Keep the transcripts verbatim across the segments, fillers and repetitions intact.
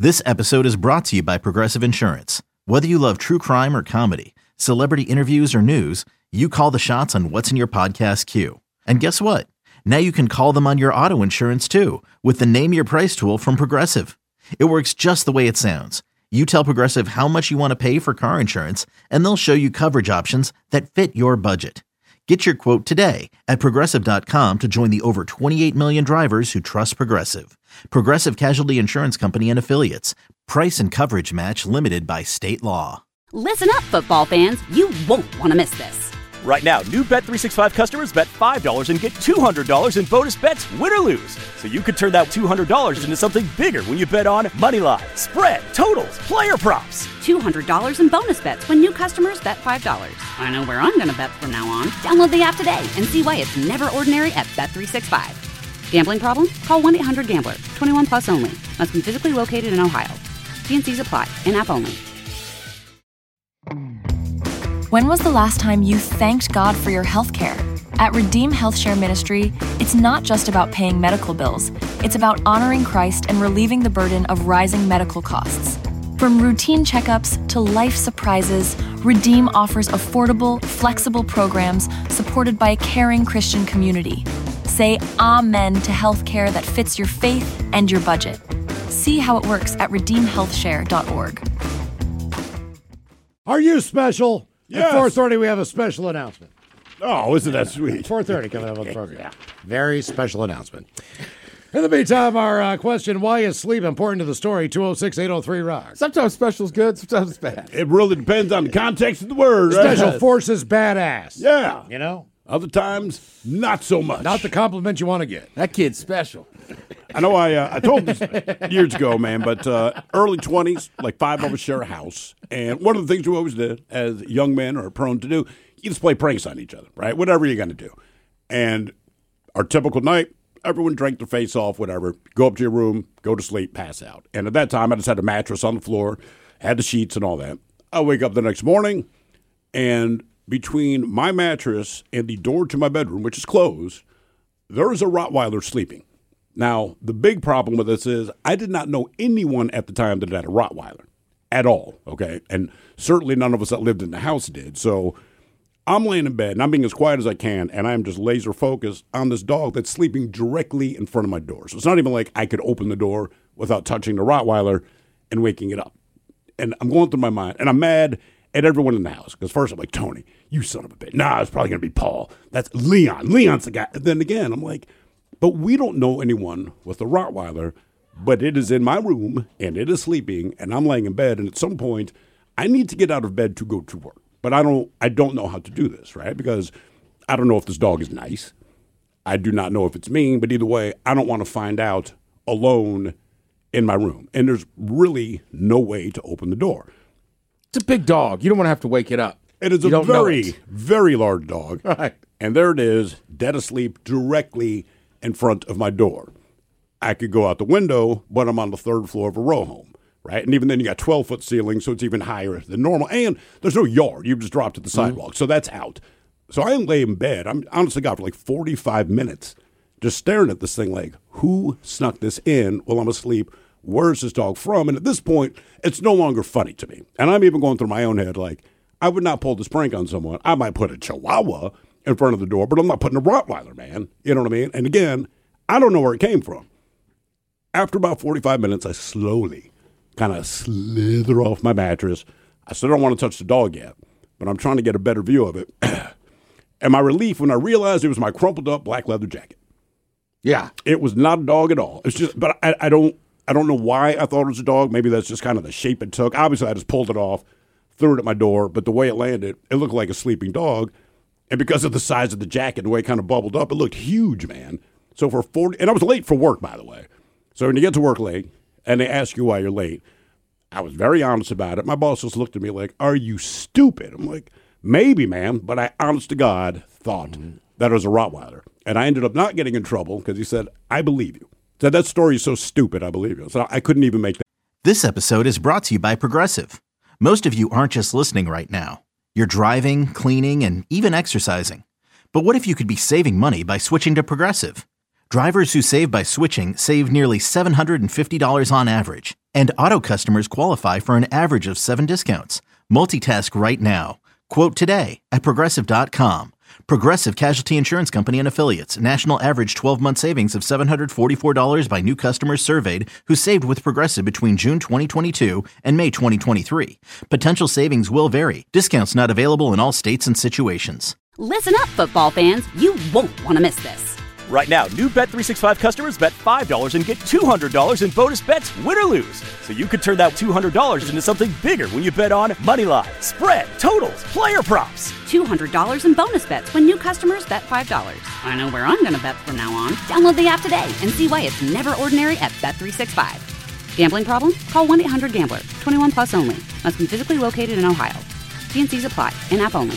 This episode is brought to you by Progressive Insurance. Whether you love true crime or comedy, celebrity interviews or news, you call the shots on what's in your podcast queue. And guess what? Now you can call them on your auto insurance too with the Name Your Price tool from Progressive. It works just the way it sounds. You tell Progressive how much you want to pay for car insurance, and they'll show you coverage options that fit your budget. Get your quote today at Progressive dot com to join the over twenty-eight million drivers who trust Progressive. Progressive Casualty Insurance Company and Affiliates. Price and coverage match limited by state law. Listen up, football fans. You won't want to miss this. Right now, new Bet three sixty-five customers bet five dollars and get two hundred dollars in bonus bets, win or lose. So you could turn that two hundred dollars into something bigger when you bet on moneyline, spread, totals, player props. two hundred dollars in bonus bets when new customers bet five dollars. I know where I'm going to bet from now on. Download the app today and see why it's never ordinary at Bet three sixty-five. Gambling problem? Call one eight hundred gambler. twenty-one plus only. Must be physically located in Ohio. T and C's apply. In-app only. When was the last time you thanked God for your health care? At Redeem Health Share Ministry, it's not just about paying medical bills. It's about honoring Christ and relieving the burden of rising medical costs. From routine checkups to life surprises, Redeem offers affordable, flexible programs supported by a caring Christian community. Say amen to health care that fits your faith and your budget. See how it works at redeem health share dot org. Are you special? Yes. At four thirty, we have a special announcement. Oh, isn't that sweet? four thirty coming up on the program. Yeah. Very special announcement. In the meantime, our uh, question, why is sleep important to the story? two oh six, eight oh three, rock. Sometimes special is good, sometimes it's bad. It really depends on the context of the word. Right? Special forces badass. Yeah. You know? Other times, not so much. Not the compliment you want to get. That kid's special. I know I uh, I told this years ago, man, but uh, early twenties, like five of us share a house. And one of the things we always did, as young men are prone to do, you just play pranks on each other, right? Whatever you're going to do. And our typical night, everyone drank their face off, whatever. Go up to your room, go to sleep, pass out. And at that time, I just had a mattress on the floor, had the sheets and all that. I wake up the next morning, and between my mattress and the door to my bedroom, which is closed, there is a Rottweiler sleeping. Now, the big problem with this is I did not know anyone at the time that had a Rottweiler at all, okay? And certainly none of us that lived in the house did. So I'm laying in bed, and I'm being as quiet as I can, and I'm just laser focused on this dog that's sleeping directly in front of my door. So it's not even like I could open the door without touching the Rottweiler and waking it up. And I'm going through my mind, and I'm mad at everyone in the house. Because first I'm like, Tony, you son of a bitch. Nah, it's probably going to be Paul. That's Leon. Leon's the guy. And then again, I'm like, but we don't know anyone with a Rottweiler, but it is in my room, and it is sleeping, and I'm laying in bed, and at some point, I need to get out of bed to go to work. But I don't I don't know how to do this, right? Because I don't know if this dog is nice. I do not know if it's mean, but either way, I don't want to find out alone in my room. And there's really no way to open the door. It's a big dog. You don't want to have to wake it up. It is you a very, very large dog. Right. And there it is, dead asleep directly in front of my door. I could go out the window, but I'm on the third floor of a row home, right? And even then you got twelve-foot ceiling, so it's even higher than normal. And there's no yard. You just dropped to the sidewalk, mm-hmm. So that's out. So I lay in bed. I'm honestly got for like forty-five minutes just staring at this thing like, who snuck this in while I'm asleep? Where's this dog from? And at this point, it's no longer funny to me. And I'm even going through my own head like, I would not pull this prank on someone. I might put a Chihuahua in front of the door, but I'm not putting a Rottweiler, man. You know what I mean? And again, I don't know where it came from. After about forty-five minutes, I slowly kind of slither off my mattress. I still don't want to touch the dog yet, but I'm trying to get a better view of it. And my relief when I realized it was my crumpled up black leather jacket. Yeah. It was not a dog at all. It's just, but I, I don't, I don't know why I thought it was a dog. Maybe that's just kind of the shape it took. Obviously, I just pulled it off, threw it at my door, but the way it landed, it looked like a sleeping dog. And because of the size of the jacket and the way it kind of bubbled up, it looked huge, man. So for forty, and I was late for work, by the way. So when you get to work late and they ask you why you're late, I was very honest about it. My boss just looked at me like, are you stupid? I'm like, maybe, ma'am, but I, honest to God, thought mm-hmm. that it was a Rottweiler. And I ended up not getting in trouble because he said, I believe you. So that story is so stupid, I believe you. So I couldn't even make that. This episode is brought to you by Progressive. Most of you aren't just listening right now. You're driving, cleaning, and even exercising. But what if you could be saving money by switching to Progressive? Drivers who save by switching save nearly seven hundred fifty dollars on average. And auto customers qualify for an average of seven discounts. Multitask right now. Quote today at Progressive dot com. Progressive Casualty Insurance Company and Affiliates. National average twelve-month savings of seven hundred forty-four dollars by new customers surveyed who saved with Progressive between June twenty twenty-two and May twenty twenty-three. Potential savings will vary. Discounts not available in all states and situations. Listen up, football fans. You won't want to miss this. Right now, new Bet three sixty-five customers bet five dollars and get two hundred dollars in bonus bets, win or lose. So you could turn that two hundred dollars into something bigger when you bet on money line, spread, totals, player props. two hundred dollars in bonus bets when new customers bet five dollars. I know where I'm going to bet from now on. Download the app today and see why it's never ordinary at Bet three sixty-five. Gambling problem? Call one eight hundred gambler. twenty-one plus only. Must be physically located in Ohio. T N Cs apply. In-app only.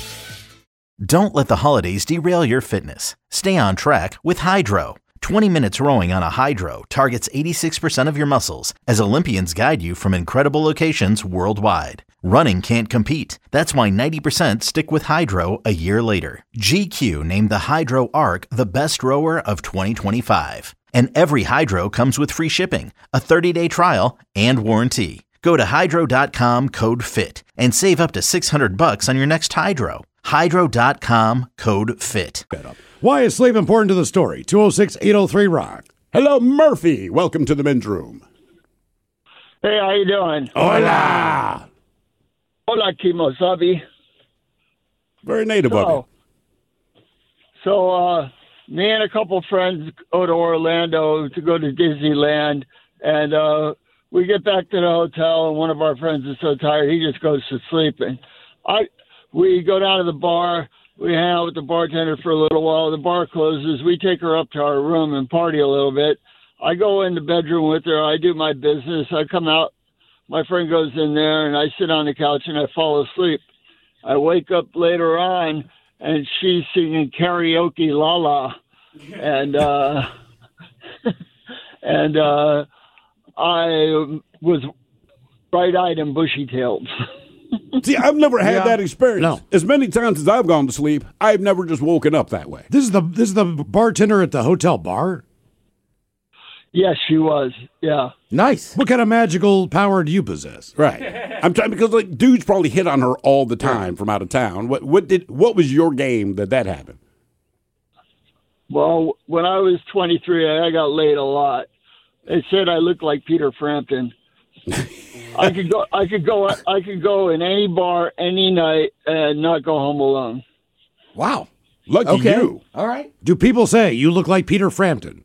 Don't let the holidays derail your fitness. Stay on track with Hydro. twenty minutes rowing on a Hydro targets eighty-six percent of your muscles as Olympians guide you from incredible locations worldwide. Running can't compete. That's why ninety percent stick with Hydro a year later. G Q named the Hydro Arc the best rower of twenty twenty-five. And every Hydro comes with free shipping, a thirty-day trial, and warranty. Go to hydro dot com, code FIT, and save up to six hundred bucks on your next Hydro. hydro dot com, code FIT. Why is sleep important to the story? two oh six, eight oh three, rock. Hello, Murphy. Welcome to the men's room. Hey, how you doing? Hola. Hola, Kimosabi. Very native of So, so uh, me and a couple friends go to Orlando to go to Disneyland, and uh, we get back to the hotel, and one of our friends is so tired, he just goes to sleep. And I, we go down to the bar. We hang out with the bartender for a little while. The bar closes. We take her up to our room and party a little bit. I go in the bedroom with her. I do my business. I come out. My friend goes in there, and I sit on the couch, and I fall asleep. I wake up later on, and she's singing karaoke La La. And, uh, and uh, I was bright-eyed and bushy-tailed. See, I've never had Yeah. that experience. No. As many times as I've gone to sleep, I've never just woken up that way. This is the this is the bartender at the hotel bar. Yes, she was. Yeah. Nice. What kind of magical power do you possess? Right. I'm trying because like dudes probably hit on her all the time from out of town. What what did what was your game that that happened? Well, when I was twenty-three, I got laid a lot. They said I looked like Peter Frampton. I could go. I could go. I could go in any bar any night and not go home alone. Wow. Lucky Okay. you. All right. Do people say you look like Peter Frampton?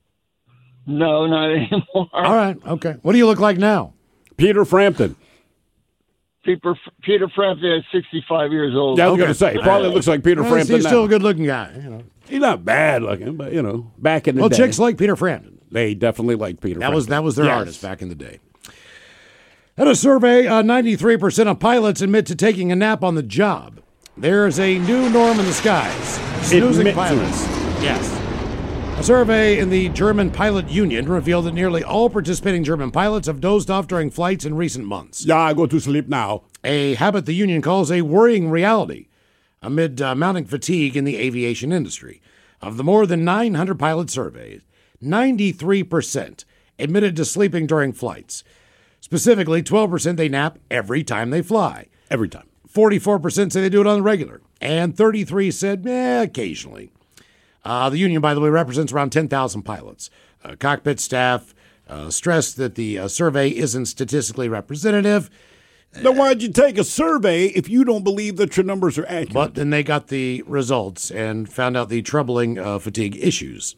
No, not anymore. All right, okay. What do you look like now? Peter Frampton. Peter Peter Frampton is sixty-five years old. Yeah, I was Okay. going to say, probably looks like Peter Well, Frampton he's now. still a good-looking guy. You know. He's not bad looking, but, you know, back in the Well, day. chicks like Peter Frampton. They definitely like Peter That Frampton. was that was their Yes. artist back in the day. At a survey, uh, ninety-three percent of pilots admit to taking a nap on the job. There's a new norm in the skies. Snoozing Admit to pilots. Yes. A survey in the German Pilot Union revealed that nearly all participating German pilots have dozed off during flights in recent months. Yeah, I go to sleep now. A habit the union calls a worrying reality amid uh, mounting fatigue in the aviation industry. Of the more than nine hundred pilots surveyed, ninety-three percent admitted to sleeping during flights. Specifically, twelve percent they nap every time they fly. Every time. forty-four percent say they do it on the regular. And thirty-three said, eh, occasionally. Uh, the union, by the way, represents around ten thousand pilots. Uh, cockpit staff uh, stressed that the uh, survey isn't statistically representative. Then why'd you take a survey if you don't believe that your numbers are accurate? But then they got the results and found out the troubling uh, fatigue issues.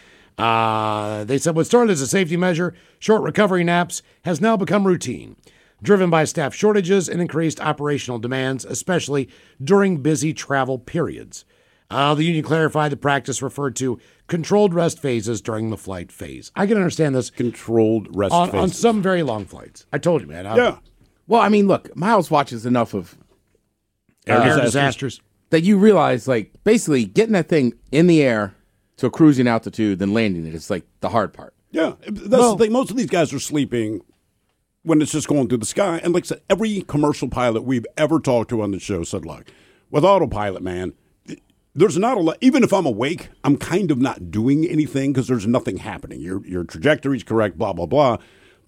Uh, they said what started as a safety measure, short recovery naps, has now become routine, driven by staff shortages and increased operational demands, especially during busy travel periods. Uh, the union clarified the practice referred to controlled rest phases during the flight phase. I can understand this Controlled rest on, phases. on some very long flights. I told you, man. I- Yeah. Well, I mean, look, Miles watches enough of Air, Air disasters. disasters. that you realize, like, basically getting that thing in the air to a cruising altitude, then landing it is like the hard part. Yeah, that's Well- the thing. Most of these guys are sleeping when it's just going through the sky. And like I said, every commercial pilot we've ever talked to on the show said, look, with autopilot, man, there's not a lot. Even if I'm awake, I'm kind of not doing anything because there's nothing happening. Your your trajectory's correct, blah, blah, blah.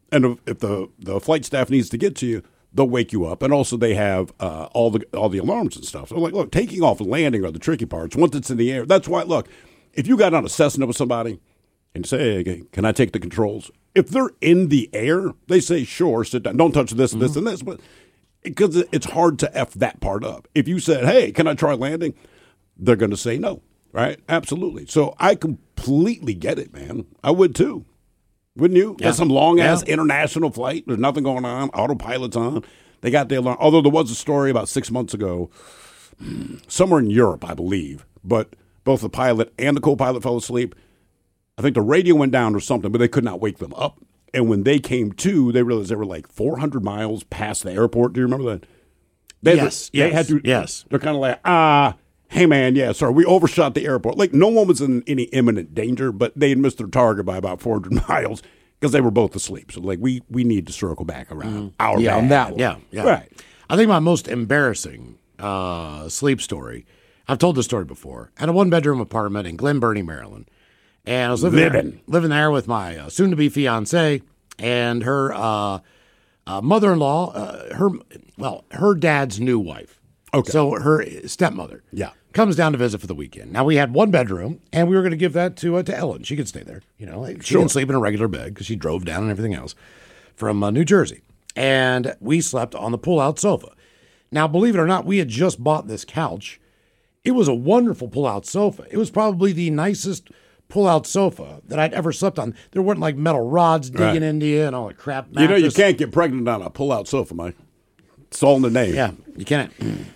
And if, if the, the flight staff needs to get to you, they'll wake you up. And also they have uh, all the all the alarms and stuff. So like, look, taking off and landing are the tricky parts. Once it's in the air, that's why, look, if you got on a Cessna with somebody and say, hey, can I take the controls? If they're in the air, they say, sure, sit down. Don't touch this, mm-hmm. this, and this. But because it's hard to F that part up. If you said, hey, can I try landing? They're going to say no, right? Absolutely. So I completely get it, man. I would too. Wouldn't you? Yeah. That's some long-ass yeah. international flight. There's nothing going on. Autopilot's on. They got the alarm. Although there was a story about six months ago, somewhere in Europe, I believe, but both the pilot and the co-pilot fell asleep. I think the radio went down or something, but they could not wake them up. And when they came to, they realized they were like four hundred miles past the airport. Do you remember that? They yes. Had to, yes. They had to, yes. They're kind of like, ah, hey, man, yeah, sorry, we overshot the airport. Like, no one was in any imminent danger, but they had missed their target by about four hundred miles because they were both asleep. So, like, we, we need to circle back around mm-hmm. our yeah, bag. on that one. Yeah, yeah. Right. I think my most embarrassing uh, sleep story, I've told this story before, I had a one-bedroom apartment in Glen Burnie, Maryland. And I was living Living. there, living there with my uh, soon-to-be fiance and her uh, uh, mother-in-law, uh, her well, her dad's new wife. Okay. So her stepmother. Yeah. Comes down to visit for the weekend. Now, we had one bedroom, and we were going to give that to uh, to Ellen. She could stay there. You know, she Sure. can sleep in a regular bed because she drove down and everything else from uh, New Jersey. And we slept on the pull-out sofa. Now, believe it or not, we had just bought this couch. It was a wonderful pull-out sofa. It was probably the nicest pull-out sofa that I'd ever slept on. There weren't like metal rods digging Right. into you and all the crap. You know, you mattress. can't get pregnant on a pull-out sofa, Mike. It's all in the name. Yeah, you can't.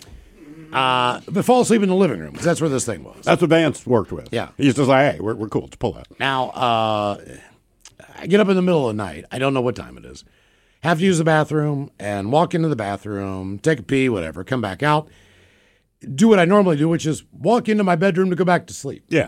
Uh, but fall asleep in the living room because that's where this thing was. That's what Vance worked with. Yeah. He's just like, hey, we're, we're cool. It's pull-out. Now, uh, I get up in the middle of the night. I don't know what time it is. Have to use the bathroom and walk into the bathroom, take a pee, whatever, come back out, do what I normally do, which is walk into my bedroom to go back to sleep. Yeah.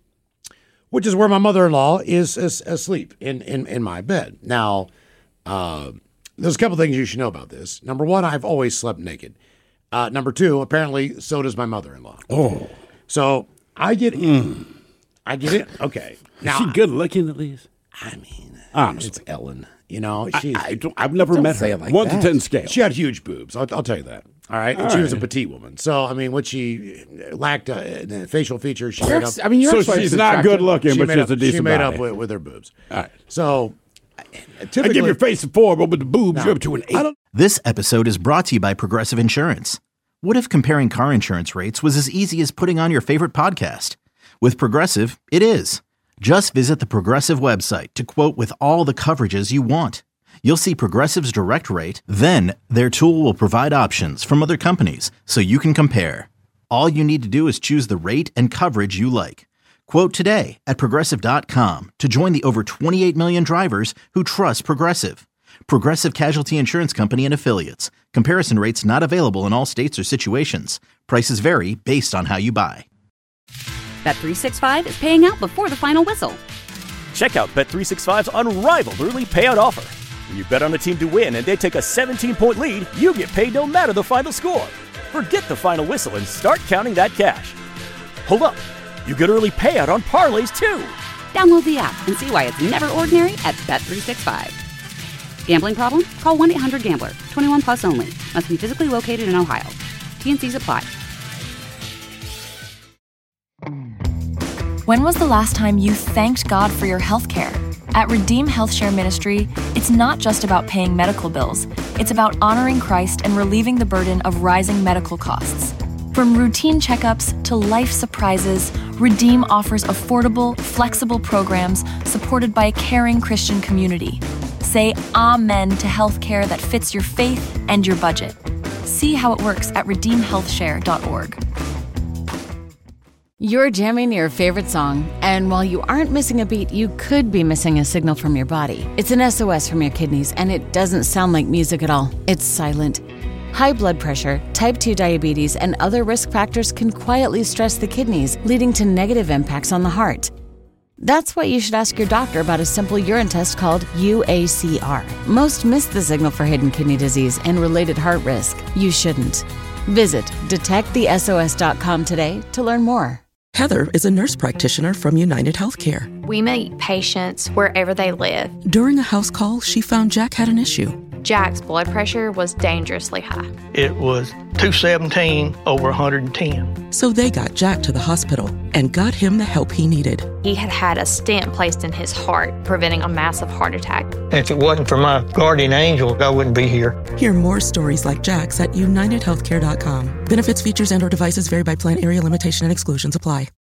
Which is where my mother-in-law is, is asleep in, in, in my bed. Now, uh, there's a couple things you should know about this. Number one, I've always slept naked. Uh, number two, apparently, so does my mother-in-law. Oh. So I get in. I get in. Okay. Now, Is she good looking at least? I mean, Honestly. it's Ellen. You know, she's, I, I don't, I've never Don't met say her. it like One that. to ten scale. she had huge boobs. I'll, I'll tell you that. All right. And All she was a right. petite woman. So, I mean, what she lacked uh, the facial features, she made up. I mean, you're So actually she's not attractive. good looking, she but made she's up, a decent She made body. up with, with her boobs. All right. So, I typically, give your face a four, but with the boobs, No. you're up to an eight. I don't- This episode is brought to you by Progressive Insurance. What if comparing car insurance rates was as easy as putting on your favorite podcast? With Progressive, it is. Just visit the Progressive website to quote with all the coverages you want. You'll see Progressive's direct rate, then their tool will provide options from other companies so you can compare. All you need to do is choose the rate and coverage you like. Quote today at Progressive dot com to join the over twenty-eight million drivers who trust Progressive. Progressive Casualty Insurance Company and Affiliates. Comparison rates not available in all states or situations. Prices vary based on how you buy. Bet three sixty-five is paying out before the final whistle. Check out Bet three sixty-five's unrivaled early payout offer. When you bet on a team to win and they take a seventeen-point lead, you get paid no matter the final score. Forget the final whistle and start counting that cash. Hold up. You get early payout on parlays, too. Download the app and see why it's never ordinary at Bet three sixty-five. Gambling problem? Call one eight hundred gambler. twenty-one plus only. Must be physically located in Ohio. T and C's apply. When was the last time you thanked God for your health care? At Redeem Health Share Ministry, it's not just about paying medical bills. It's about honoring Christ and relieving the burden of rising medical costs. From routine checkups to life surprises, Redeem offers affordable, flexible programs supported by a caring Christian community. Say amen to health care that fits your faith and your budget. See how it works at redeem health share dot org. You're jamming your favorite song, and while you aren't missing a beat, you could be missing a signal from your body. It's an S O S from your kidneys, and it doesn't sound like music at all. It's silent. High blood pressure, type two diabetes, and other risk factors can quietly stress the kidneys, leading to negative impacts on the heart. That's why you should ask your doctor about a simple urine test called U A C R. Most miss the signal for hidden kidney disease and related heart risk. You shouldn't. Visit detect the S O S dot com today to learn more. Heather is a nurse practitioner from United Healthcare. We meet patients wherever they live. During a house call, she found Jack had an issue. Jack's blood pressure was dangerously high. It was two seventeen over one hundred ten. So they got Jack to the hospital and got him the help he needed. He had had a stent placed in his heart, preventing a massive heart attack. If it wasn't for my guardian angel, I wouldn't be here. Hear more stories like Jack's at united healthcare dot com. Benefits, features, and or devices vary by plan, area, limitation, and exclusions apply.